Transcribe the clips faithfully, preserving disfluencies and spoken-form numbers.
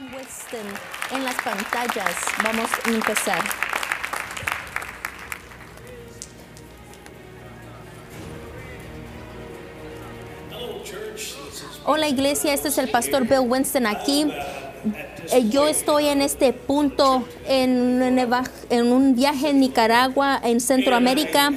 Bill Winston en las pantallas. Vamos a empezar. Hola iglesia, este es el pastor Bill Winston aquí. Yo estoy en este punto en, en un viaje en Nicaragua, en Centroamérica,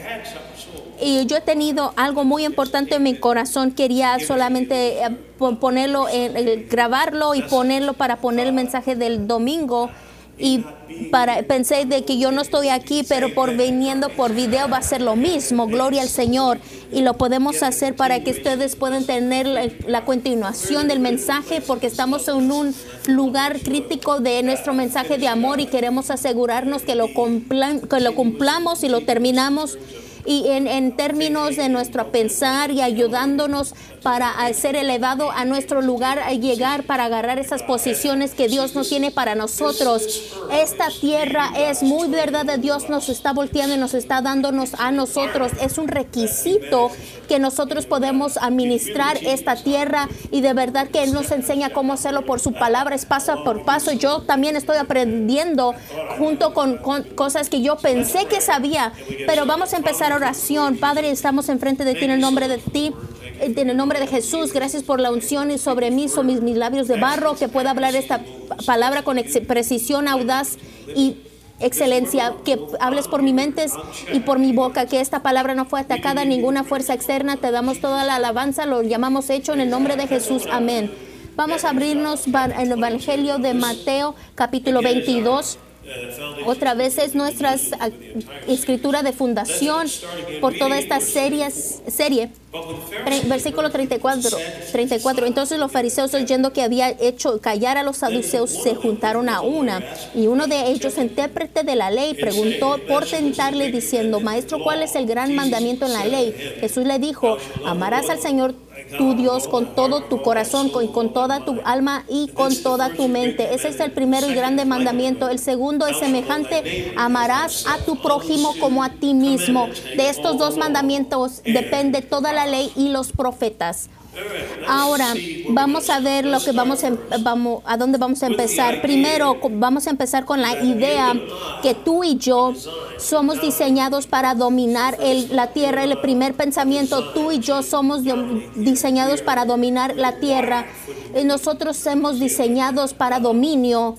y yo he tenido algo muy importante en mi corazón. Quería solamente ponerlo, en, grabarlo y ponerlo para poner el mensaje del domingo. Y para, pensé de que yo no estoy aquí, pero por viniendo por video va a ser lo mismo. Gloria al Señor. Y lo podemos hacer para que ustedes puedan tener la, la continuación del mensaje, porque estamos en un lugar crítico de nuestro mensaje de amor y queremos asegurarnos que lo, cumplan, que lo cumplamos y lo terminamos. Y en, en términos de nuestro pensar y ayudándonos para ser elevado a nuestro lugar, a llegar para agarrar esas posiciones que Dios nos tiene para nosotros. Esta tierra es muy verdad de Dios, nos está volteando y nos está dándonos a nosotros. Es un requisito que nosotros podemos administrar esta tierra, y de verdad que Él nos enseña cómo hacerlo por su palabra, es paso por paso. Yo también estoy aprendiendo junto con, con cosas que yo pensé que sabía, pero vamos a empezar oración. Padre, estamos enfrente de ti en el nombre de ti, en el nombre de Jesús. Gracias por la unción y sobre mí son mis, mis labios de barro, que pueda hablar esta palabra con precisión, audaz y excelencia. Que hables por mi mente y por mi boca, que esta palabra no fue atacada a ninguna fuerza externa. Te damos toda la alabanza, lo llamamos hecho en el nombre de Jesús. Amén. Vamos a abrirnos en el Evangelio de Mateo, capítulo veintidós. Otra vez es nuestra escritura de fundación por toda esta serie, serie. Versículo treinta y cuatro, treinta y cuatro. Entonces los fariseos, oyendo que había hecho callar a los saduceos, se juntaron a una, y uno de ellos, intérprete de la ley, preguntó por tentarle diciendo: Maestro, ¿cuál es el gran mandamiento en la ley? Jesús le dijo: amarás al Señor tu Dios con todo tu corazón, con, con toda tu alma y con toda tu mente. Ese es el primero y grande mandamiento. El segundo es semejante: amarás a tu prójimo como a ti mismo. De estos dos mandamientos depende toda la ley y los profetas. Ahora vamos a ver lo que vamos a, vamos, a dónde vamos a empezar. Primero vamos a empezar con la idea que tú y yo somos diseñados para dominar el, la tierra. El primer pensamiento: tú y yo somos de, diseñados para dominar la tierra. Y nosotros somos diseñados para dominio.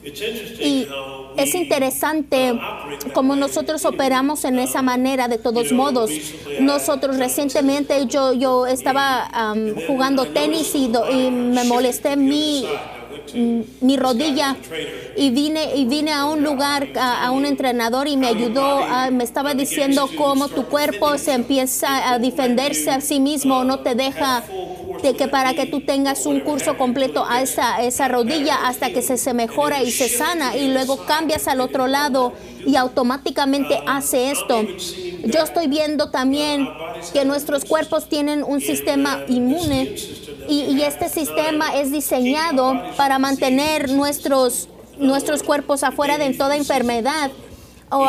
Y es interesante cómo nosotros operamos en esa manera. De todos modos, nosotros recientemente yo, yo estaba um, jugando tenis y, do, y me molesté mi, mi rodilla, y vine, y vine a un lugar, a, a un entrenador, y me ayudó, a, me estaba diciendo cómo tu cuerpo se empieza a defenderse a sí mismo, no te deja, de que para que tú tengas un curso completo a esa, esa rodilla hasta que se, se mejora y se sana, y luego cambias al otro lado y automáticamente hace esto. Yo estoy viendo también que nuestros cuerpos tienen un sistema inmune, y, y este sistema es diseñado para mantener nuestros, nuestros cuerpos afuera de toda enfermedad. Oh,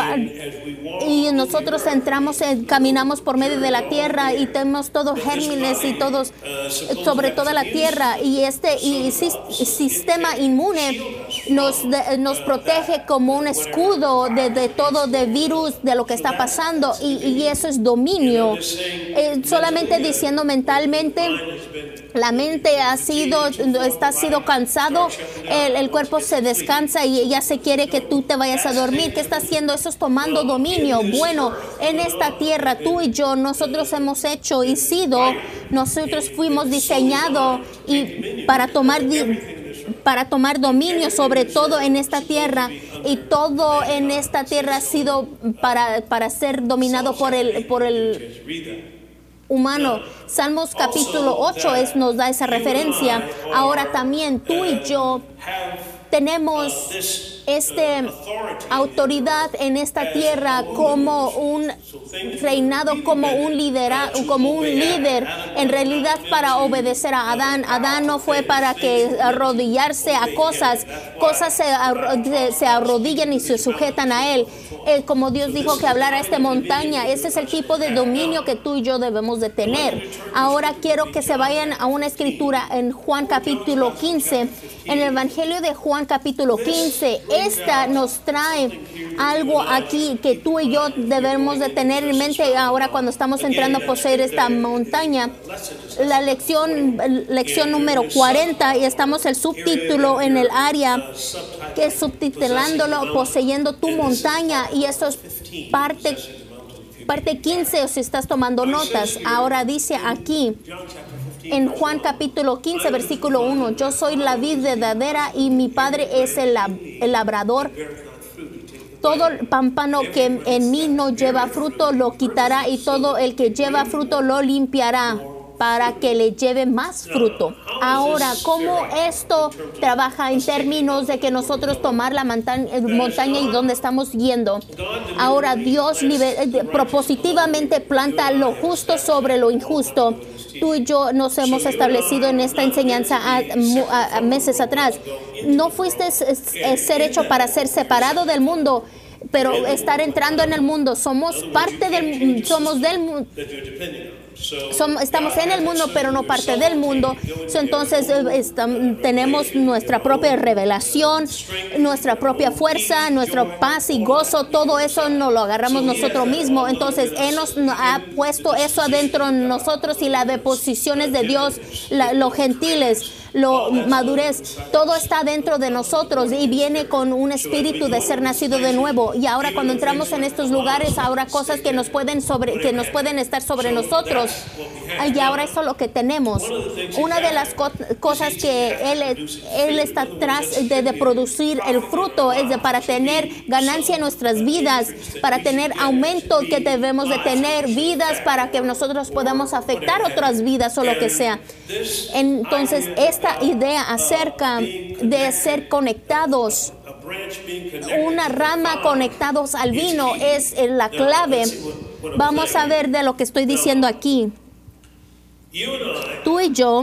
y nosotros entramos, en, caminamos por medio de la tierra y tenemos todos gérmenes y todos sobre toda la tierra, y este y, y, sistema inmune nos, de, nos protege como un escudo de, de todo, de virus, de lo que está pasando, y, y eso es dominio. Eh, solamente diciendo mentalmente, la mente ha sido, está sido cansado, el, el cuerpo se descansa y ya se quiere que tú te vayas a dormir. ¿Qué está haciendo? Eso es tomando dominio. Bueno, en esta tierra tú y yo, nosotros hemos hecho y sido, nosotros fuimos diseñados y para tomar para tomar dominio sobre todo en esta tierra, y todo en esta tierra ha sido para, para ser dominado por el por el humano. Salmos capítulo ocho es, nos da esa referencia. Ahora también tú y yo tenemos esta autoridad en esta tierra como un reinado, como un lidera, como un líder, en realidad para obedecer a Adán. Adán no fue para que arrodillarse a cosas, cosas se, se arrodillan y se sujetan a él. Eh, como Dios dijo que hablara a esta montaña, ese es el tipo de dominio que tú y yo debemos de tener. Ahora quiero que se vayan a una escritura en Juan capítulo quince, en el Evangelio Evangelio de Juan capítulo quince, esta nos trae algo aquí que tú y yo debemos de tener en mente ahora cuando estamos entrando a poseer esta montaña. La lección, lección número cuarenta, y estamos el subtítulo en el área que es subtitulándolo Poseyendo tu montaña, y esto es parte, parte quince, o si estás tomando notas. Ahora dice aquí en Juan capítulo quince, versículo uno, yo soy la vid verdadera y mi Padre es el, lab, el labrador. Todo pámpano que en mí no lleva fruto lo quitará, y todo el que lleva fruto lo limpiará para que le lleve más fruto. Ahora, ¿cómo esto trabaja en términos de que nosotros tomar la montaña, montaña y dónde estamos yendo? Ahora, Dios propositivamente planta lo justo sobre lo injusto. Tú y yo nos hemos establecido en esta enseñanza a, a, a meses atrás. No fuiste ser hecho para ser separado del mundo, pero estar entrando en el mundo. Somos parte del, somos del mundo. Somos, estamos en el mundo, pero no parte del mundo. So, entonces estamos, tenemos nuestra propia revelación, nuestra propia fuerza, nuestra paz y gozo. Todo eso nos lo agarramos nosotros mismos. Entonces Él nos ha puesto eso adentro de nosotros, y las deposiciones de Dios, la, los gentiles, lo madurez, todo está dentro de nosotros y viene con un espíritu de ser nacido de nuevo. Y ahora cuando entramos en estos lugares, ahora cosas que nos pueden sobre, que nos pueden estar sobre nosotros. Y ahora eso es lo que tenemos. Una de las co cosas que él, él está atrás de, de producir el fruto es de, para tener ganancia en nuestras vidas, para tener aumento que debemos de tener, vidas para que nosotros podamos afectar otras vidas o lo que sea. Entonces, esta idea acerca de ser conectados, una rama conectados al vino, es la clave. Vamos a ver de lo que estoy diciendo aquí. Tú y yo,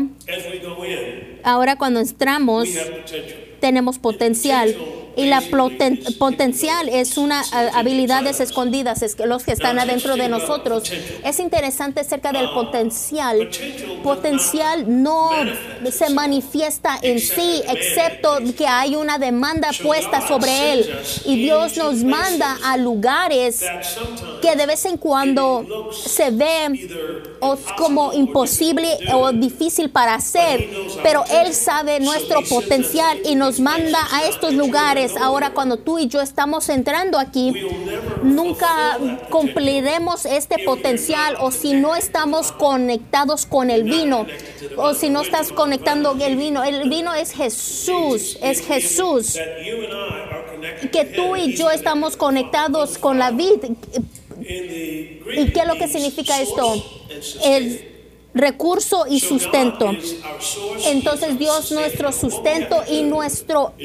ahora cuando entramos, tenemos potencial. Y la poten potencial es una habilidades escondidas, es que los que están adentro de nosotros. Es interesante acerca del potencial. Potencial no se manifiesta en sí, excepto que hay una demanda puesta sobre él. Y Dios nos manda a lugares que de vez en cuando se ve como imposible o difícil para hacer, pero Él sabe nuestro potencial y nos manda a estos lugares. Ahora, cuando tú y yo estamos entrando aquí, nunca cumpliremos este potencial, o si no estamos conectados con el vino, o si no estás conectando el vino. El vino es Jesús, es Jesús. Que tú y yo estamos conectados con la vid. ¿Y qué es lo que significa esto? El recurso y sustento. Entonces Dios nuestro sustento y nuestro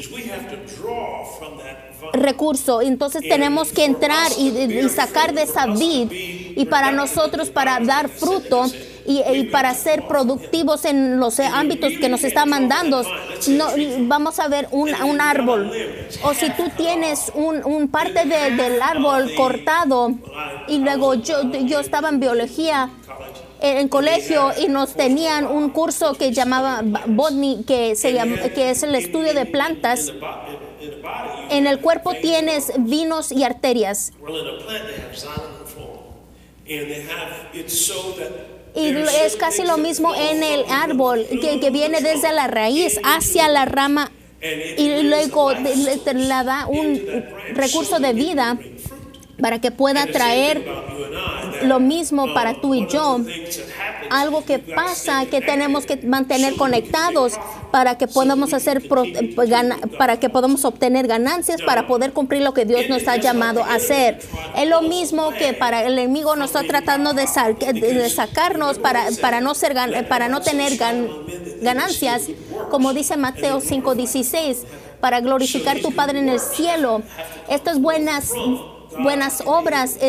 recurso. Entonces tenemos que entrar y, y sacar de esa vid, y para nosotros, para dar fruto y, y para ser productivos en los ámbitos que nos está mandando. No, vamos a ver un, un árbol, o si tú tienes un, un parte de, del árbol cortado, y luego yo, yo estaba en biología en colegio y nos tenían un curso que llamaba botany, que se llama, que es el estudio de plantas. En el cuerpo tienes venas y arterias. Y es casi lo mismo en el árbol, que, que viene desde la raíz hacia la rama, y luego le da un recurso de vida para que pueda traer lo mismo para tú y yo. Algo que pasa, que tenemos que mantener conectados para que podamos hacer para que podamos obtener ganancias, para poder cumplir lo que Dios nos ha llamado a hacer. Es lo mismo que para el enemigo nos está tratando de, sa de sacarnos para, para no ser para no tener gan ganancias, como dice Mateo cinco dieciséis, para glorificar tu Padre en el cielo. Estas buenas buenas obras es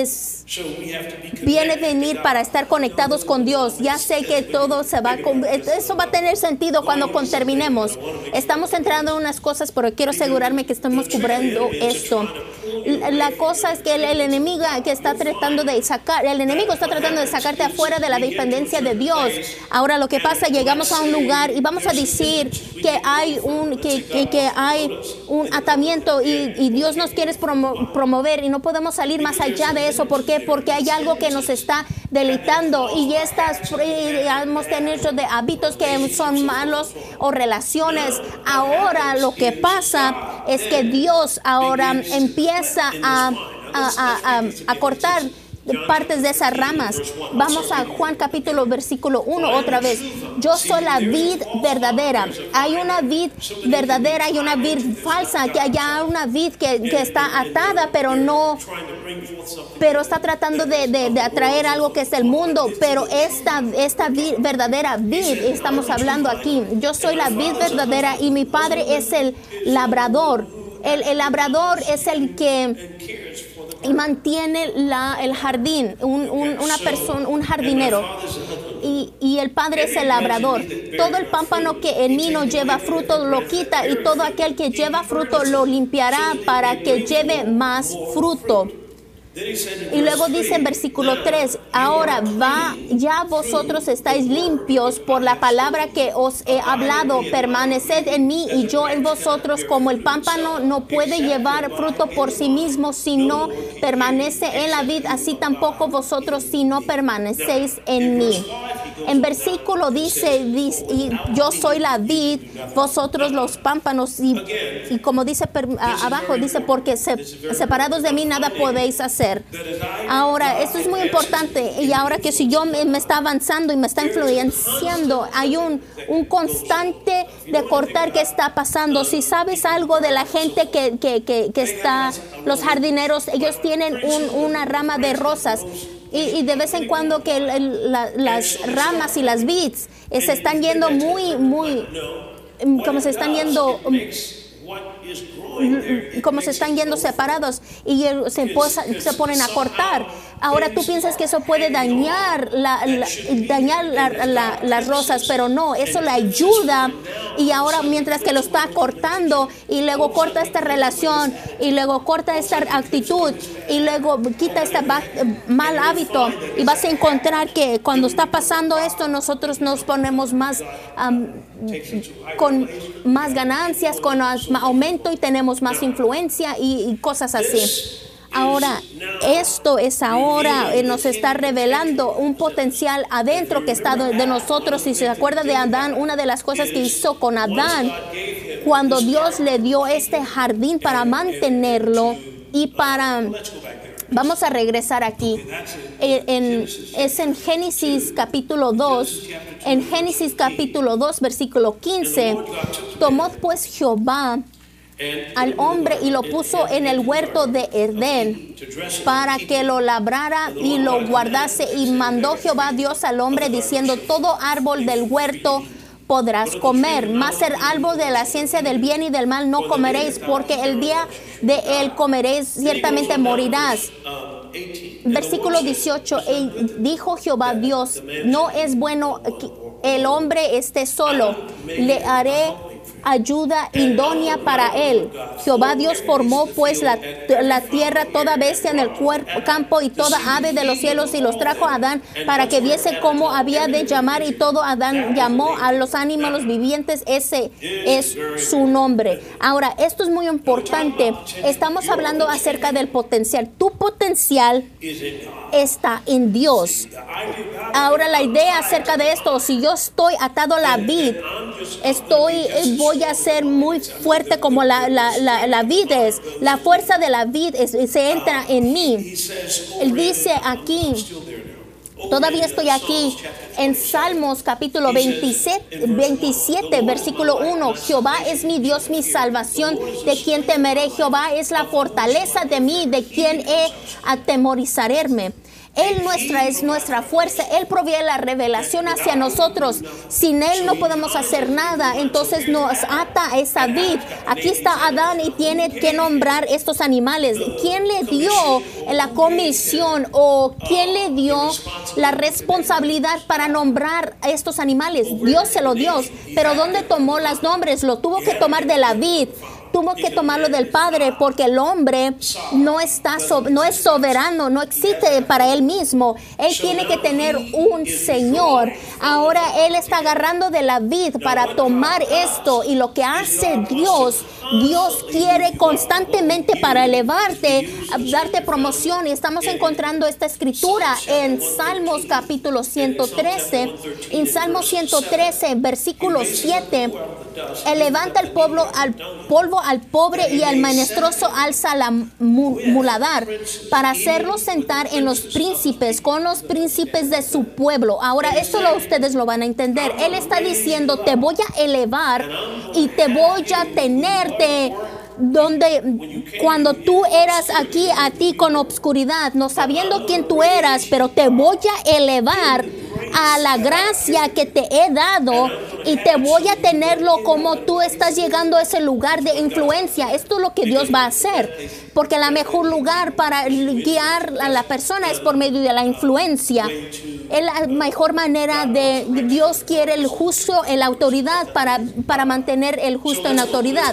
viene a venir para estar conectados con Dios. Ya sé que todo se va, eso va a tener sentido cuando terminemos. Estamos entrando en unas cosas, pero quiero asegurarme que estamos cubriendo esto. La cosa es que el, el enemigo que está tratando de sacar, el enemigo está tratando de sacarte afuera de la dependencia de Dios. Ahora lo que pasa, llegamos a un lugar y vamos a decir que hay un, que, que, que hay un atamiento y, y Dios nos quiere promo, promover y no podemos salir más allá de eso. ¿Por qué? Porque hay algo que nos está deleitando y estas hemos tenido de hábitos que son malos o relaciones. Ahora lo que pasa es que Dios ahora empieza a, a, a, a, a cortar partes de esas ramas. Vamos a Juan capítulo versículo uno otra vez. Yo soy la vid verdadera. Hay una vid verdadera y una vid falsa, que hay una vid que, que está atada, pero no, pero está tratando de, de, de atraer algo que es el mundo. Pero esta, esta vid, verdadera vid, estamos hablando aquí. Yo soy la vid verdadera y mi padre es el labrador. El, el labrador es el que y mantiene la, el jardín, un, un, una persona, un jardinero. Y, y el Padre es el labrador. Todo el pámpano que en mí no lleva fruto lo quita, y todo aquel que lleva fruto lo limpiará para que lleve más fruto. Y luego dice en versículo tres, ahora va, ya vosotros estáis limpios por la palabra que os he hablado, permaneced en mí y yo en vosotros. Como el pámpano no puede llevar fruto por sí mismo si no permanece en la vid, así tampoco vosotros si no permanecéis en mí. En versículo dice, dice y yo soy la vid, vosotros los pámpanos, y, y como dice per, a, abajo, dice, porque se, separados de mí nada podéis hacer. Ahora, esto es muy importante, y ahora que si yo me, me está avanzando y me está influenciando, hay un, un constante de cortar que está pasando. Si sabes algo de la gente que, que, que, que está, los jardineros, ellos tienen un, una rama de rosas. Y, y de vez en cuando que el, el, la, las ramas y las vids eh, se están yendo muy, muy, como se están yendo, um, como se están yendo separados y se, posa, se ponen a cortar. Ahora tú piensas que eso puede dañar, la, la, dañar la, la, las rosas, pero no, eso le ayuda. Y ahora mientras que lo está cortando y luego corta esta relación y luego corta esta actitud y luego quita este mal hábito, y vas a encontrar que cuando está pasando esto nosotros nos ponemos más um, con más ganancias, con más aumento y tenemos más influencia y, y cosas así. Ahora, esto es ahora, eh, nos está revelando un potencial adentro que está de nosotros. Si se acuerda de Adán, una de las cosas que hizo con Adán, cuando Dios le dio este jardín para mantenerlo y para... Vamos a regresar aquí. En, en, es en Génesis capítulo dos. En Génesis capítulo dos, versículo quince. Tomó pues Jehová al hombre y lo puso en el huerto de Edén para que lo labrara y lo guardase. Y mandó Jehová Dios al hombre diciendo, todo árbol del huerto podrás comer, mas el árbol de la ciencia del bien y del mal no comeréis, porque el día de él comeréis, ciertamente morirás. Versículo dieciocho, y dijo Jehová Dios, no es bueno que el hombre esté solo, le haré ayuda idónea para él. Jehová Dios formó pues la, la tierra, toda bestia en el cuerpo, campo y toda ave de los cielos, y los trajo a Adán para que viese cómo había de llamar, y todo Adán llamó a los animales vivientes, ese es su nombre. Ahora, esto es muy importante. Estamos hablando acerca del potencial. Tu potencial está en Dios. Ahora, la idea acerca de esto, si yo estoy atado a la vid, estoy voy a ser muy fuerte como la, la, la, la vid es. La fuerza de la vid es, se entra en mí. Él dice aquí, todavía estoy aquí, en Salmos capítulo veintisiete, veintisiete, versículo uno. Jehová es mi Dios, mi salvación, de quien temeré. Jehová es la fortaleza de mí, de quien he atemorizarme. Él nuestra, es nuestra fuerza. Él provee la revelación hacia nosotros. Sin Él no podemos hacer nada. Entonces nos ata a esa vid. Aquí está Adán y tiene que nombrar estos animales. ¿Quién le dio la comisión o quién le dio la responsabilidad para nombrar a estos animales? Dios se lo dio. Pero ¿dónde tomó los nombres? Lo tuvo que tomar de la vid. Tuvo que tomarlo del Padre, porque el hombre no está so, no es soberano, no existe para él mismo. Él tiene que tener un Señor. Ahora él está agarrando de la vid para tomar esto, y lo que hace Dios, Dios quiere constantemente para elevarte, darte promoción. Y estamos encontrando esta escritura en Salmos capítulo ciento trece. En Salmos ciento trece, versículo siete. Él levanta el polvo al polvo al pobre, y al menesteroso alza la muladar, para hacerlo sentar en los príncipes, con los príncipes de su pueblo. Ahora, esto lo, ustedes lo van a entender. Él está diciendo, te voy a elevar y te voy a tenerte donde cuando tú eras aquí, a ti con obscuridad, no sabiendo quién tú eras, pero te voy a elevar a la gracia que te he dado, y te voy a tenerlo como tú estás llegando a ese lugar de influencia. Esto es lo que Dios va a hacer, porque el mejor lugar para guiar a la persona es por medio de la influencia. Es la mejor manera de Dios quiere el justo en la autoridad para, para mantener el justo en la autoridad.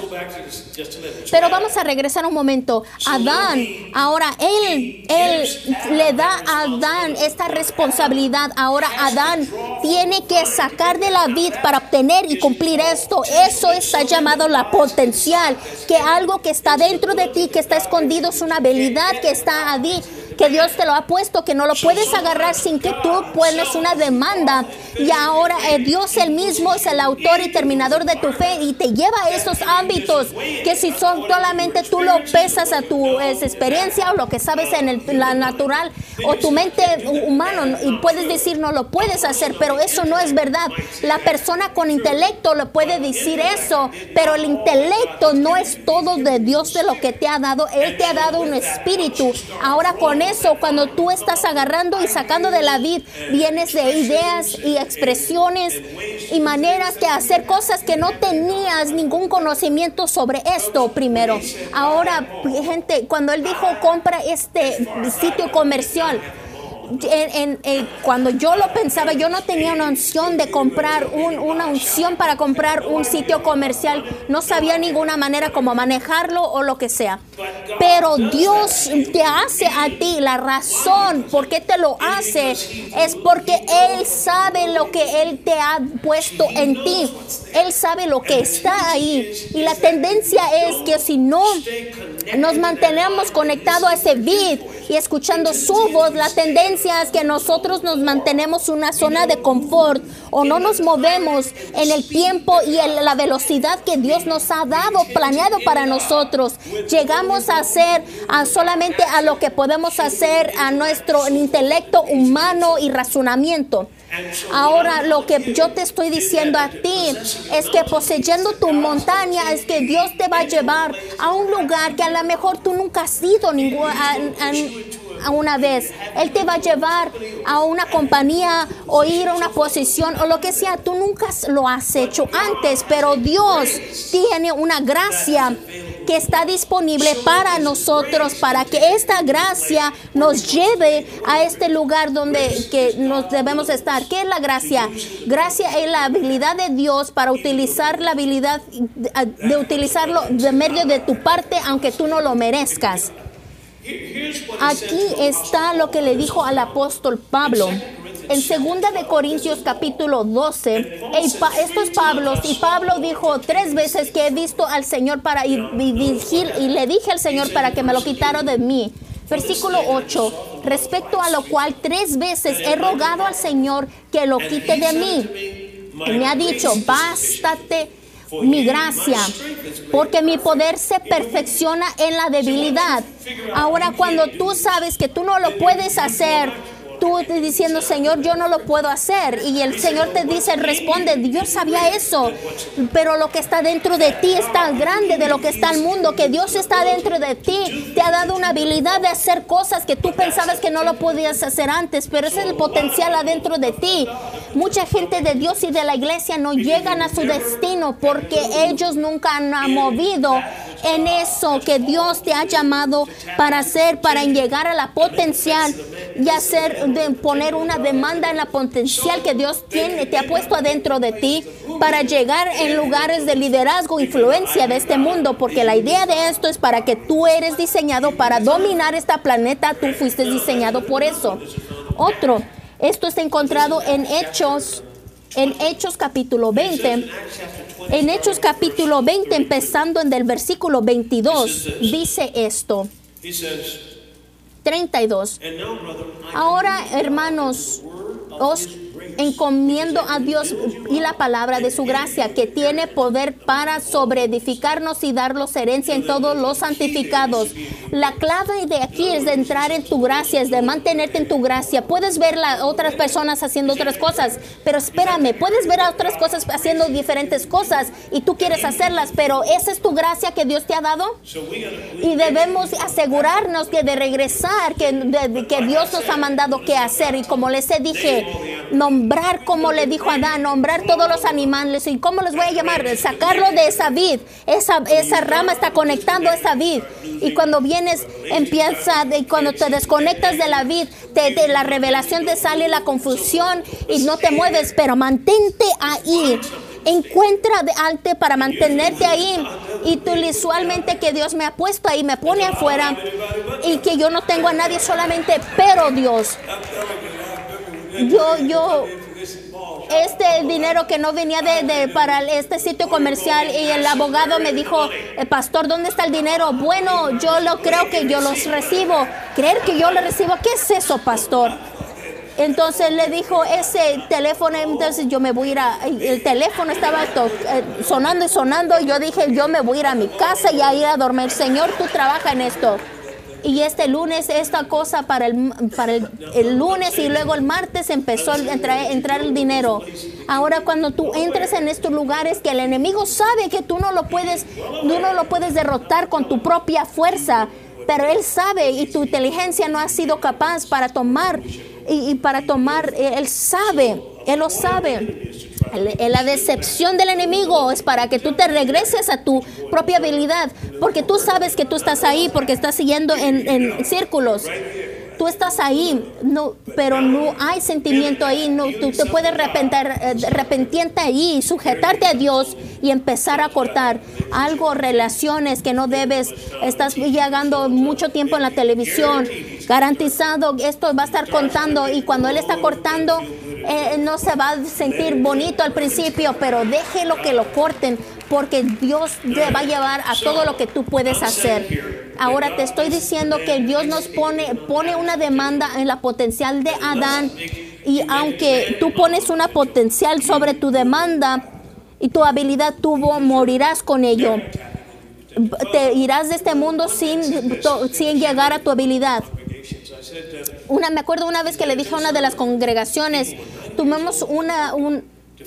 Pero vamos a regresar un momento. Adán, ahora él, él le da a Adán esta responsabilidad. Ahora Adán tiene que sacar de la vid para obtener y cumplir esto. Eso está llamado la potencial, que algo que está dentro de ti, que está escondido, es una habilidad que está allí, que Dios te lo ha puesto, que no lo puedes agarrar sin que tú pones una demanda. Y ahora eh, Dios él mismo es el autor y terminador de tu fe, y te lleva a esos ámbitos que si son solamente tú lo pesas a tu es, experiencia o lo que sabes en el, la natural o tu mente humana, y puedes decir no lo puedes hacer, pero eso no es verdad. La persona con intelecto le puede decir eso, pero el intelecto no es todo de Dios, de lo que te ha dado. Él te ha dado un espíritu. Ahora con eso, cuando tú estás agarrando y sacando de la vid, vienes de ideas y expresiones y maneras de hacer cosas que no tenías ningún conocimiento sobre esto primero. Ahora, gente, cuando él dijo compra este sitio comercial, En, en, en, cuando yo lo pensaba, yo no tenía una unción de comprar un, una unción para comprar un sitio comercial. No sabía ninguna manera cómo manejarlo o lo que sea. Pero Dios te hace a ti. La razón por qué te lo hace es porque Él sabe lo que Él te ha puesto en ti. Él sabe lo que está ahí. Y la tendencia es que si no nos mantenemos conectados a ese vid y escuchando su voz, la tendencia es que nosotros nos mantenemos en una zona de confort, o no nos movemos en el tiempo y en la velocidad que Dios nos ha dado, planeado para nosotros. Llegamos a hacer a solamente a lo que podemos hacer a nuestro intelecto humano y razonamiento. Ahora lo que yo te estoy diciendo a ti es que poseyendo tu montaña es que Dios te va a llevar a un lugar que a lo mejor tú nunca has ido ninguna, a, a, a una vez. Él te va a llevar a una compañía o ir a una posición o lo que sea. Tú nunca lo has hecho antes, pero Dios tiene una gracia que está disponible para nosotros, para que esta gracia nos lleve a este lugar donde que nos debemos estar. ¿Qué es la gracia? Gracia es la habilidad de Dios para utilizar la habilidad de, de utilizarlo de medio de tu parte, aunque tú no lo merezcas. Aquí está lo que le dijo al apóstol Pablo. En segunda de Corintios capítulo doce, esto es Pablo, y Pablo dijo tres veces que he visto al Señor para y, y, dirigir, y le dije al Señor para que me lo quitara de mí. Versículo ocho, respecto a lo cual tres veces he rogado al Señor que lo quite de mí. Y me ha dicho, bástate mi gracia, porque mi poder se perfecciona en la debilidad. Ahora, cuando tú sabes que tú no lo puedes hacer, tú tú diciendo, Señor, yo no lo puedo hacer. Y el Señor te dice, responde, Dios sabía eso, pero lo que está dentro de ti es tan grande de lo que está el mundo, que Dios está dentro de ti. Te ha dado una habilidad de hacer cosas que tú pensabas que no lo podías hacer antes, pero ese es el potencial adentro de ti. Mucha gente de Dios y de la iglesia no llegan a su destino porque ellos nunca han movido en eso que Dios te ha llamado para hacer, para llegar a la potencial y hacer, de poner una demanda en la potencial que Dios tiene, te ha puesto adentro de ti para llegar en lugares de liderazgo, influencia de este mundo, porque la idea de esto es para que tú eres diseñado para dominar este planeta, tú fuiste diseñado por eso. Otro, esto está encontrado en Hechos, en Hechos capítulo veinte. En Hechos capítulo veinte, empezando en el versículo veintidós, dice esto. treinta y dos. Ahora, hermanos, os encomiendo a Dios y la palabra de su gracia, que tiene poder para sobreedificarnos y darnos herencia en todos los santificados. La clave de aquí es de entrar en tu gracia, es de mantenerte en tu gracia. Puedes ver a otras personas haciendo otras cosas, pero espérame, puedes ver a otras cosas haciendo diferentes cosas y tú quieres hacerlas, pero esa es tu gracia que Dios te ha dado. Y debemos asegurarnos que de regresar, que, de, que Dios nos ha mandado qué hacer. Y como les dije, nombrar, como le dijo Adán, nombrar todos los animales. ¿Y cómo los voy a llamar? Sacarlo de esa vid. Esa, esa rama está conectando a esa vid. Y cuando vienes, empieza, de, cuando te desconectas de la vid, te, de la revelación te sale la confusión y no te mueves, pero mantente ahí. Encuentra de arte para mantenerte ahí. Y tú visualmente que Dios me ha puesto ahí, me pone afuera y que yo no tengo a nadie solamente, pero Dios. Yo, yo, este dinero que no venía de, de para este sitio comercial, y el abogado me dijo, pastor, ¿dónde está el dinero? Bueno, yo lo creo que yo los recibo. ¿Creer que yo lo recibo? ¿Qué es eso, pastor? Entonces le dijo, ese teléfono, entonces yo me voy a ir a, el teléfono estaba to, eh, sonando y sonando, y yo dije, yo me voy a ir a mi casa y a ir a dormir. Señor, tú trabaja en esto. Y este lunes, esta cosa para el, para el, el lunes y luego el martes empezó a entrar, entrar el dinero. Ahora cuando tú entres en estos lugares que el enemigo sabe que tú no lo puedes, tú no lo puedes derrotar con tu propia fuerza, pero él sabe y tu inteligencia no ha sido capaz para tomar, y, y para tomar, él sabe, él lo sabe. La decepción del enemigo es para que tú te regreses a tu propia habilidad, porque tú sabes que tú estás ahí, porque estás siguiendo en, en círculos. Tú estás ahí, no, pero no hay sentimiento ahí. No, tú te puedes arrepentir, arrepentirte ahí, sujetarte a Dios y empezar a cortar algo, relaciones que no debes. Estás llegando mucho tiempo en la televisión, garantizado, esto va a estar contando, y cuando Él está cortando, eh, no se va a sentir bonito al principio, pero déjelo que lo corten, porque Dios te va a llevar a todo lo que tú puedes hacer. Ahora te estoy diciendo que Dios nos pone, pone una demanda en la potencial de Adán, y aunque tú pones una potencial sobre tu demanda y tu habilidad, tú morirás con ello. Te irás de este mundo sin, sin llegar a tu habilidad. Una, me acuerdo una vez que le dije a una de las congregaciones, tuvimos una, un,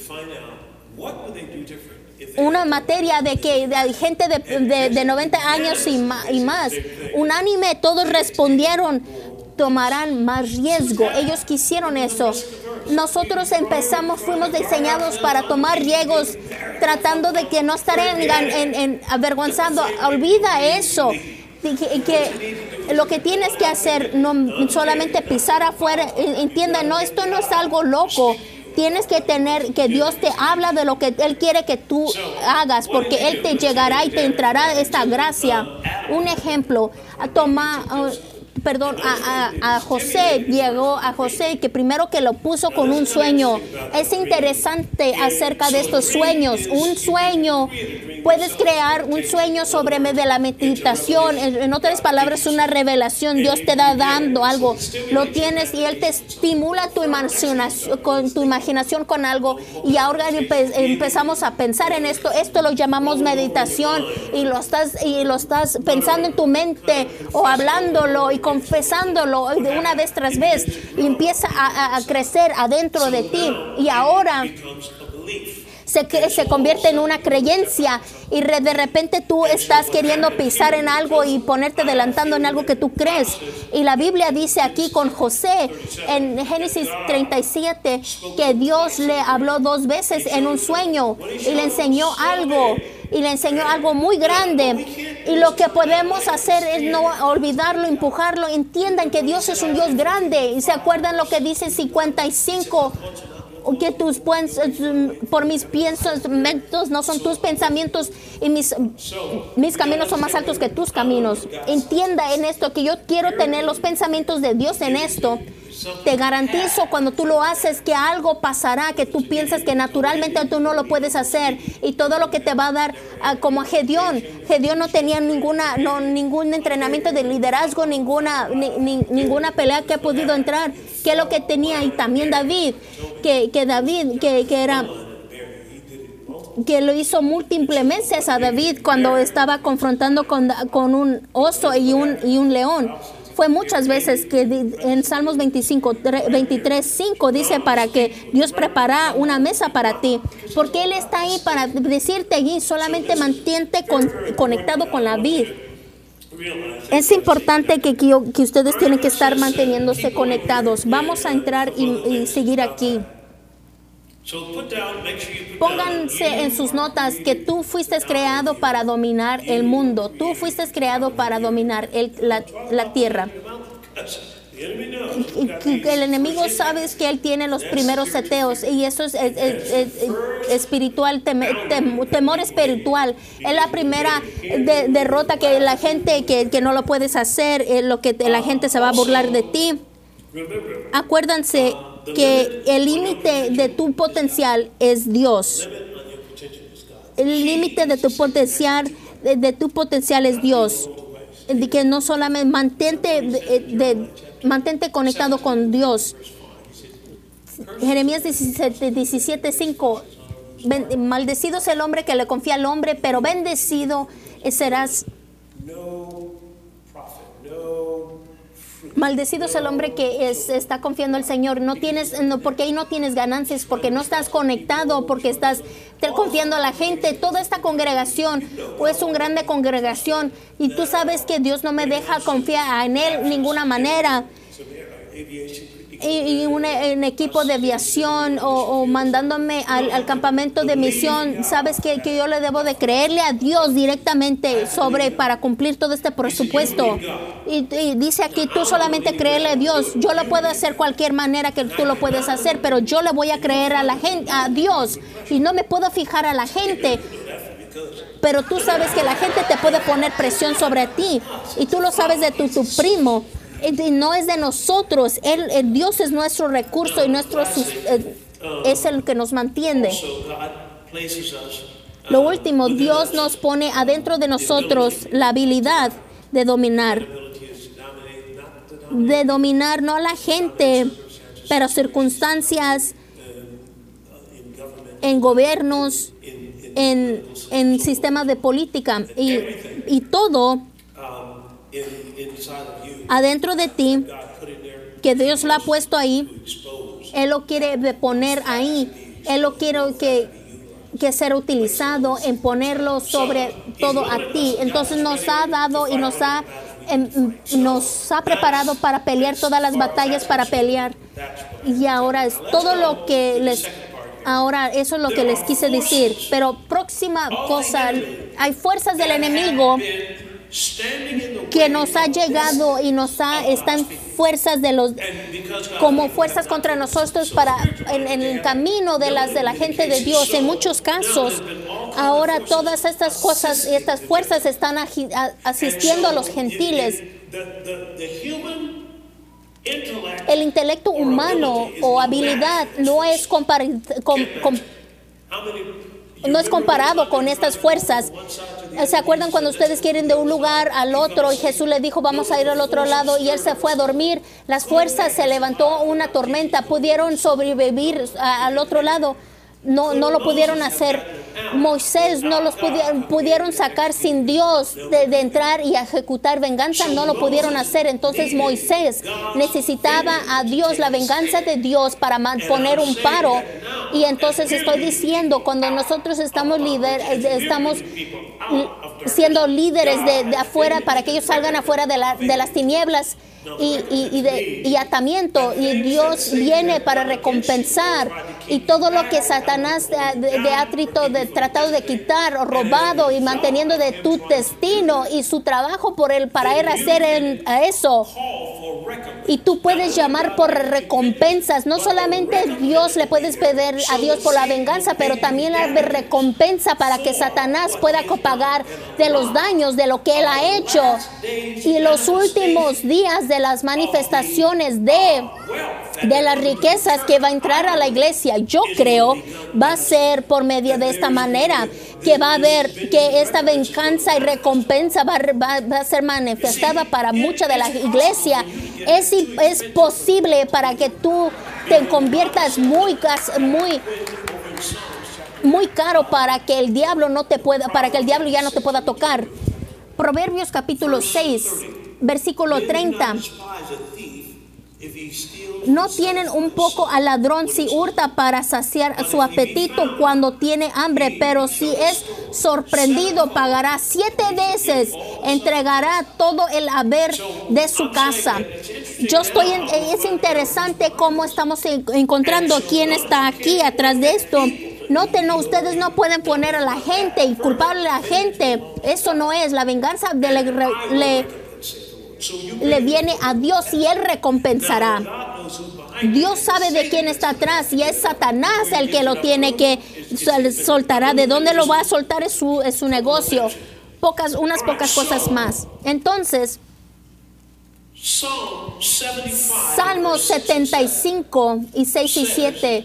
una materia de que de gente de, de, de noventa años y, ma, y más, unánime, todos respondieron, tomarán más riesgo. Ellos quisieron eso. Nosotros empezamos, fuimos diseñados para tomar riesgos, tratando de que no estar en, en, en avergonzando. Olvida eso. Que, que lo que tienes que hacer, no solamente pisar afuera. Entienda, no, esto no es algo loco. Tienes que tener, que Dios te habla de lo que Él quiere que tú hagas, porque Él te llegará y te entrará esta gracia. Un ejemplo, a Tomás, uh, perdón, a, a, a José, llegó a José, que primero que lo puso con un sueño. Es interesante acerca de estos sueños. Un sueño Puedes crear un sueño sobre de la meditación. En otras palabras, una revelación. Dios te da dando algo. Lo tienes y Él te estimula tu imaginación con, tu imaginación con algo. Y ahora empe empezamos a pensar en esto. Esto lo llamamos meditación. Y lo estás, y lo estás pensando en tu mente o hablándolo y confesándolo de una vez tras vez. Y empieza a, a, a crecer adentro de ti. Y ahora Se, se convierte en una creencia y re, de repente tú estás queriendo pisar en algo y ponerte adelantando en algo que tú crees. Y la Biblia dice aquí con José en Génesis treinta y siete que Dios le habló dos veces en un sueño y le enseñó algo. Y le enseñó algo muy grande. Y lo que podemos hacer es no olvidarlo, empujarlo. Entiendan que Dios es un Dios grande. Y se acuerdan lo que dice cincuenta y cinco. Que tus por mis pensamientos no son tus pensamientos y mis, mis caminos son más altos que tus caminos. Entienda en esto que yo quiero tener los pensamientos de Dios en esto. Te garantizo cuando tú lo haces que algo pasará que tú piensas que naturalmente tú no lo puedes hacer, y todo lo que te va a dar uh, como a Gedeón. Gedeón no tenía ninguna, no, ningún entrenamiento de liderazgo, ninguna, ni, ni, ninguna pelea que ha podido entrar. ¿Qué es lo que tenía? Y también David, que, que David, que, que era... que lo hizo múltiples veces a David cuando estaba confrontando con, con un oso y un, y un león. Fue muchas veces que en Salmos veinticinco, veintitrés, cinco dice para que Dios prepara una mesa para ti. Porque Él está ahí para decirte y solamente mantente con, conectado con la vid. Es importante que, que, que ustedes tienen que estar manteniéndose conectados. Vamos a entrar y, y seguir aquí. Pónganse en sus notas que tú fuiste creado para dominar el mundo. Tú fuiste creado para dominar el, la, la tierra. El enemigo sabe que él tiene los primeros seteos, y eso es, es, es, es espiritual, tem, tem, temor espiritual. Es la primera de, derrota que la gente, que, que no lo puedes hacer, es lo que te, la gente se va a burlar de ti. Acuérdense que el límite de tu potencial es Dios. El límite de tu potencial de, de tu potencial es Dios. De que no solamente mantente de, de, mantente conectado con Dios. Jeremías diecisiete, cinco. Maldecido es el hombre que le confía al hombre, pero bendecido serás. Maldecido es el hombre que es, está confiando al Señor. No tienes, no, porque ahí no tienes ganancias, porque no estás conectado, porque estás te, confiando a la gente. Toda esta congregación o es una grande congregación, y tú sabes que Dios no me deja confiar en Él de ninguna manera. Y, y un, un equipo de aviación o, o mandándome al, al campamento de misión, sabes que, que yo le debo de creerle a Dios directamente sobre para cumplir todo este presupuesto. Y, y dice aquí, tú solamente créele a Dios. Yo lo puedo hacer cualquier manera que tú lo puedes hacer, pero yo le voy a creer a la gente, a Dios, y no me puedo fijar a la gente. Pero tú sabes que la gente te puede poner presión sobre ti, y tú lo sabes de tu, tu primo. Y no es de nosotros. Él, el Dios es nuestro recurso y nuestro eh, es el que nos mantiene. Lo último, Dios nos pone adentro de nosotros la habilidad de dominar. De dominar no a la gente, pero circunstancias, en gobiernos, en, en sistemas de política y, y todo adentro de ti, que Dios lo ha puesto ahí. Él lo quiere poner ahí. Él lo quiere que, que ser utilizado en ponerlo sobre todo a ti. Entonces nos ha dado y nos ha, em, nos ha preparado para pelear todas las batallas, para pelear. Y ahora es todo lo que les... Ahora, eso es lo que les quise decir. Pero próxima cosa, hay fuerzas del enemigo que nos ha llegado y nos ha, están fuerzas de los, como fuerzas contra nosotros para en, en el camino de las de la gente de Dios. En muchos casos, ahora todas estas cosas y estas fuerzas están asistiendo a los gentiles. El intelecto humano o habilidad no es comparable. Com, com, no es comparado con estas fuerzas. ¿Se acuerdan cuando ustedes quieren de un lugar al otro y Jesús les dijo vamos a ir al otro lado y él se fue a dormir? Las fuerzas, se levantó una tormenta, pudieron sobrevivir a, al otro lado. No, no lo pudieron hacer. Moisés no los pudieron, pudieron sacar sin Dios de, de entrar y ejecutar venganza, no lo pudieron hacer. Entonces Moisés necesitaba a Dios, la venganza de Dios para poner un paro. Y entonces estoy diciendo, cuando nosotros estamos líder, estamos siendo líderes de, de afuera para que ellos salgan afuera de, la, de las tinieblas y, y, y, de, y atamiento, y Dios viene para recompensar, y todo lo que Satanás de, de, de atrito de tratado de quitar o robado y manteniendo de tu destino y su trabajo por él para él hacer en, a eso. Y tú puedes llamar por recompensas. No solamente Dios le puedes pedir a Dios por la venganza, pero también la recompensa para que Satanás pueda pagar de los daños de lo que él ha hecho. Y los últimos días de las manifestaciones de, de las riquezas que va a entrar a la iglesia, yo creo, va a ser por medio de esta manera, que va a haber, que esta venganza y recompensa va, va, va a ser manifestada para mucha de la iglesia. Es, es posible para que tú te conviertas muy, muy, muy caro para que el diablo no te pueda, para que el diablo ya no te pueda tocar. Proverbios capítulo seis, versículo treinta. No tienen un poco al ladrón si hurta para saciar su apetito cuando tiene hambre, pero si es sorprendido pagará siete veces, entregará todo el haber de su casa. Yo estoy en, es interesante cómo estamos encontrando quién está aquí atrás de esto. Noten, no, ustedes no pueden poner a la gente y culparle a la gente. Eso no es. La venganza de le, le, le viene a Dios y Él recompensará. Dios sabe de quién está atrás y es Satanás el que lo tiene que soltará. De dónde lo va a soltar es su, es su negocio. Pocas, unas pocas cosas más. Entonces, Salmos setenta y cinco y seis y siete.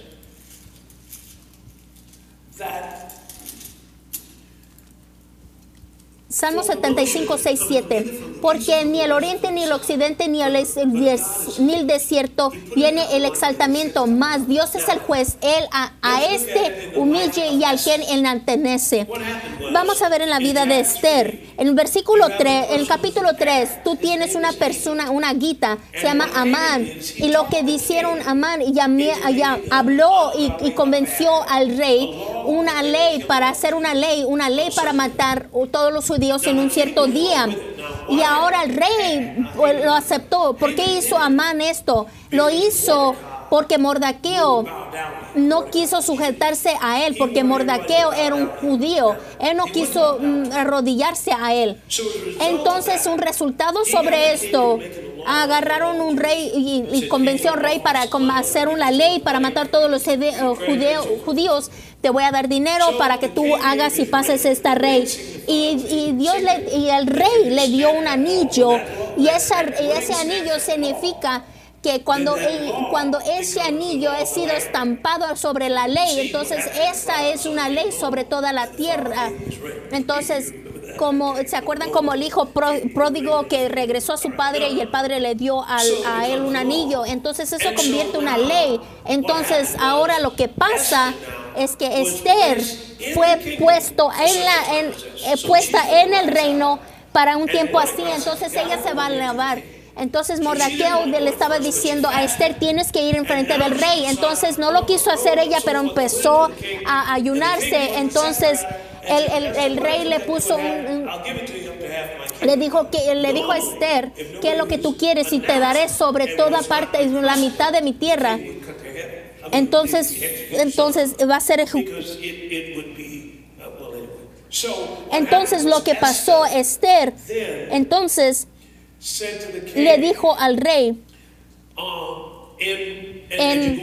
Salmo setenta y cinco, seis, siete. Porque ni el oriente, ni el occidente, ni el, ni el desierto viene el exaltamiento, mas Dios es el juez. Él a, a este humille y al quien enaltece. Vamos a ver en la vida de Esther. En el versículo tres, en el capítulo tres, tú tienes una persona, una guita, se llama Amán. Y lo que dijeron Amán, y llamé, ya, habló y, y convenció al rey una ley para hacer una ley, una ley para matar todos los judíos en un cierto día. Y ahora el rey pues, lo aceptó. ¿Por qué hizo Amán esto? Lo hizo porque Mordaqueo no quiso sujetarse a él, porque Mordaqueo era un judío. Él no quiso mm, arrodillarse a él. Entonces, un resultado sobre esto, agarraron un rey y, y convenció al rey para hacer una ley para matar todos los judeo, judíos. Te voy a dar dinero para que tú hagas y pases esta ley. Y, y Dios le, y el rey le dio un anillo, y, esa, y ese anillo significa que cuando, cuando ese anillo ha sido estampado sobre la ley, entonces esa es una ley sobre toda la tierra. Entonces, como ¿se acuerdan como el hijo pródigo que regresó a su padre y el padre le dio al, a él un anillo? Entonces eso convierte en una ley. Entonces ahora lo que pasa es que Esther fue puesto en la, en, eh, puesta en el reino para un tiempo así. Entonces ella se va a lavar. Entonces Mordaqueo le estaba diciendo a Esther, tienes que ir enfrente del rey. Entonces no lo quiso hacer ella, pero empezó a ayunarse. Entonces el, el, el rey le puso un, un le dijo que le dijo a Esther, ¿qué es lo que tú quieres? Y te daré sobre toda parte, la mitad de mi tierra. Entonces, entonces va a ser entonces lo que pasó Esther, entonces le dijo al rey en,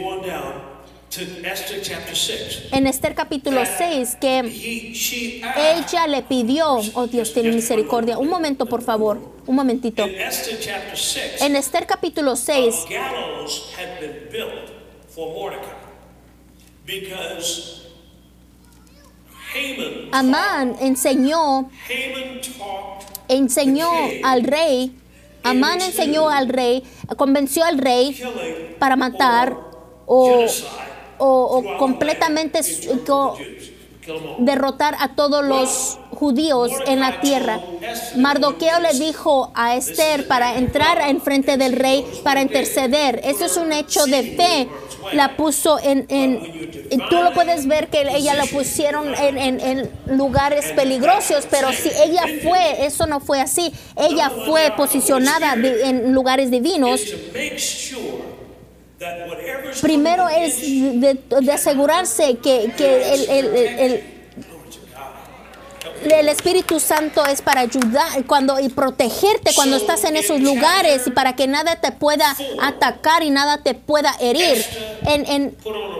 en Esther capítulo seis que ella le pidió, oh Dios, tiene misericordia, un momento por favor, un momentito. En Esther capítulo seis, for Mordecai, because Amán enseñó, enseñó al rey, Amán enseñó al rey, convenció al rey para matar o, o, o completamente co, derrotar a todos los judíos en la tierra. Mardoqueo le dijo a Esther para entrar en frente del rey para interceder. Eso es un hecho de fe. La puso en, en tú lo puedes ver que ella la pusieron en, en, en lugares peligrosos, pero si ella fue, eso no fue así. Ella fue posicionada de, en lugares divinos. Primero es de, de asegurarse que, que el, el, el, el El Espíritu Santo es para ayudar cuando y protegerte cuando estás en esos lugares y para que nada te pueda atacar y nada te pueda herir. En, en,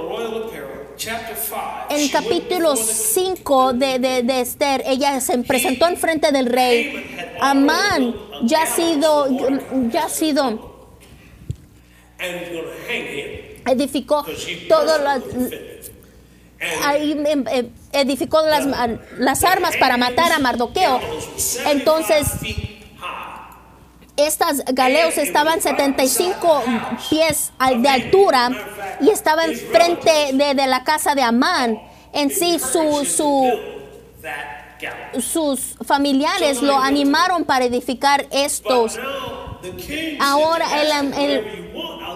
en capítulo cinco de, de, de Esther, ella se presentó en frente del rey. Amán ya ha sido, ya ha sido edificó todo las Ahí edificó las, las armas para matar a Mardoqueo. Entonces, estas galeos estaban setenta y cinco pies de altura y estaban enfrente de, de la casa de Amán. En sí, su, su, sus familiares lo animaron para edificar estos. Ahora, el, el,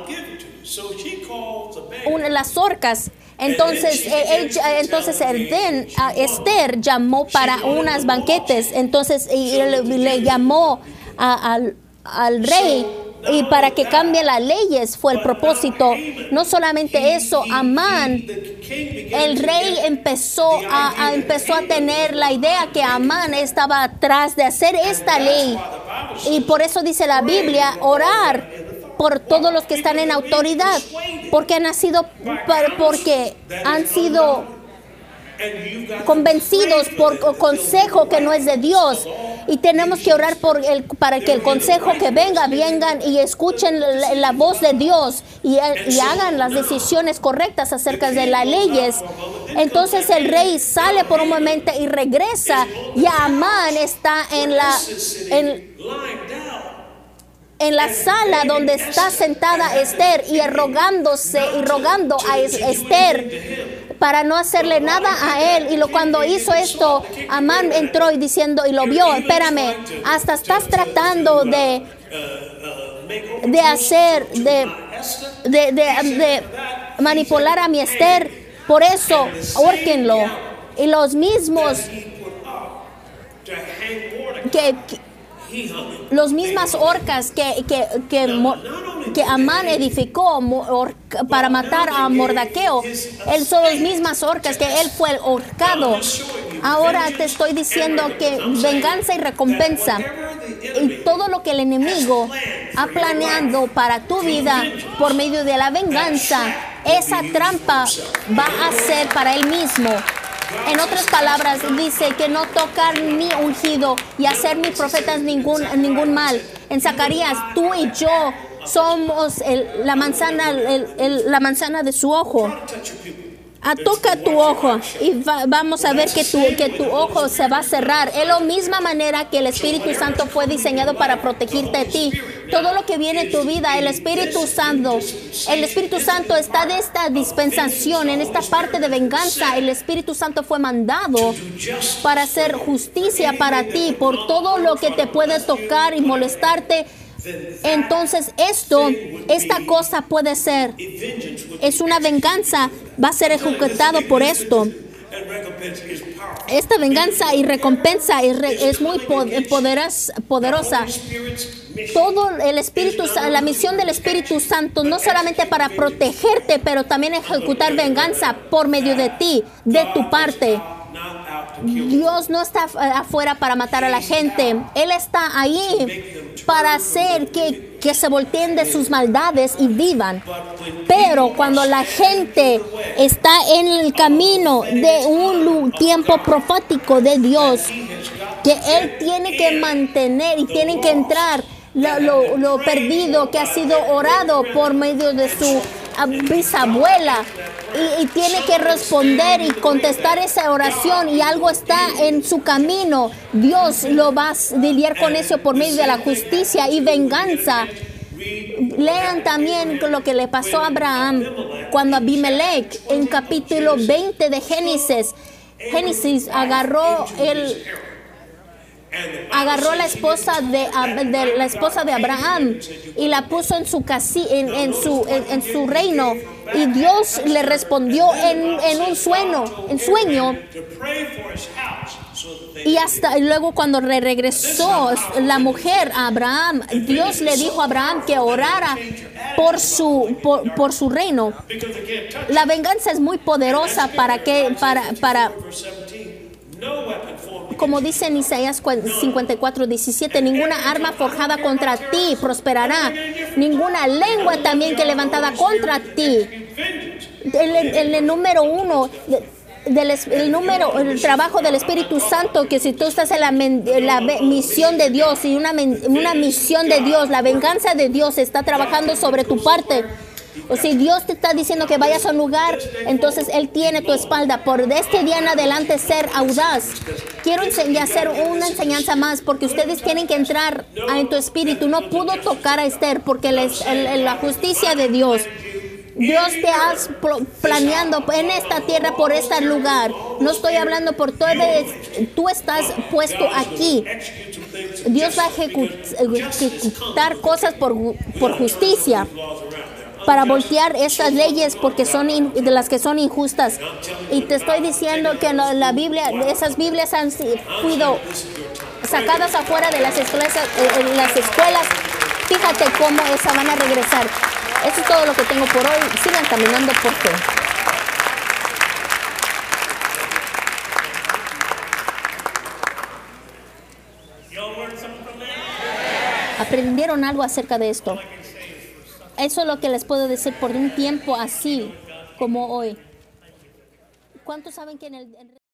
una, las orcas. Entonces, él, entonces Erdén, Esther llamó para unas banquetes. Entonces, y le, le llamó a, al, al rey y para que cambie las leyes fue el propósito. No solamente eso, Amán, el rey empezó a, a, empezó a tener la idea que Amán estaba atrás de hacer esta ley. Y por eso dice la Biblia, orar por todos los que están en autoridad, porque han sido, porque han sido convencidos por consejo que no es de Dios, y tenemos que orar por el, para que el consejo que venga, vengan y escuchen la, la voz de Dios y, y hagan las decisiones correctas acerca de las leyes. Entonces el rey sale por un momento y regresa, y Amán está en la en, en la sala donde está sentada Esther y rogándose y rogando a Esther para no hacerle nada a él. Y lo, cuando hizo esto, Amán entró y diciendo y lo vio, espérame, hasta estás tratando de de hacer, de, de, de, de manipular a mi Esther, por eso, ahórquenlo. Y los mismos que, que los mismas orcas que, que, que, que Amán edificó para matar a Mardoqueo, él son las mismas orcas que él fue ahorcado. Ahora te estoy diciendo que venganza y recompensa, y todo lo que el enemigo ha planeado para tu vida por medio de la venganza, esa trampa va a ser para él mismo. En otras palabras, dice que no tocar mi ungido y hacer mis profetas ningún, ningún mal. En Zacarías, tú y yo somos el, la, manzana, el, el, la manzana de su ojo. Ah, toca tu ojo y va, vamos a ver que tu, que tu ojo se va a cerrar. Es la misma manera que el Espíritu Santo fue diseñado para protegerte a ti. Todo lo que viene en tu vida, el Espíritu Santo, el Espíritu Santo está de esta dispensación, en esta parte de venganza. El Espíritu Santo fue mandado para hacer justicia para ti por todo lo que te puede tocar y molestarte. Entonces esto, esta cosa puede ser, es una venganza, va a ser ejecutado por esto. Esta venganza y recompensa es, es muy poderosa, poderosa. Todo el Espíritu, la misión del Espíritu Santo, no solamente para protegerte, pero también ejecutar venganza por medio de ti, de tu parte. Dios no está afuera para matar a la gente. Él está ahí para hacer que, que se volteen de sus maldades y vivan. Pero cuando la gente está en el camino de un tiempo profético de Dios, que Él tiene que mantener y tiene que entrar lo, lo, lo perdido que ha sido orado por medio de su bisabuela y, y tiene que responder y contestar esa oración y algo está en su camino, Dios lo va a lidiar con eso por medio de la justicia y venganza. Lean también lo que le pasó a Abraham cuando Abimelech en capítulo veinte de Génesis. Génesis agarró el agarró la esposa de, de la esposa de Abraham y la puso en su casi, en, en su en, en su reino, y Dios le respondió en, en un sueño, en sueño. Y hasta luego cuando le regresó la mujer a Abraham, Dios le dijo a Abraham que orara por su por, por su reino. La venganza es muy poderosa para que para para como dice en Isaías cincuenta y cuatro, diecisiete, ninguna arma forjada contra ti prosperará, ninguna lengua también que levantada contra ti. El, el, el número uno del el número el trabajo del Espíritu Santo, que si tú estás en la, la misión de Dios y una, una misión de Dios, la venganza de Dios está trabajando sobre tu parte. O si Dios te está diciendo que vayas a un lugar, entonces Él tiene tu espalda. Por este día en adelante ser audaz. Quiero enseñar, hacer una enseñanza más, porque ustedes tienen que entrar en tu espíritu. No pudo tocar a Esther porque la, la justicia de Dios. Dios te has planeando en esta tierra por este lugar. No estoy hablando por todo. Tú estás puesto aquí. Dios va a ejecutar cosas por, por justicia, para voltear estas leyes porque son in, de las que son injustas. Y te estoy diciendo que no, la Biblia, esas Biblias han sido sacadas afuera de las escuelas, eh, las escuelas. Fíjate cómo esas van a regresar. Eso es todo lo que tengo por hoy. Sigan caminando por fe. ¿Aprendieron algo acerca de esto? Eso es lo que les puedo decir por un tiempo así como hoy. ¿Cuántos saben que en el... En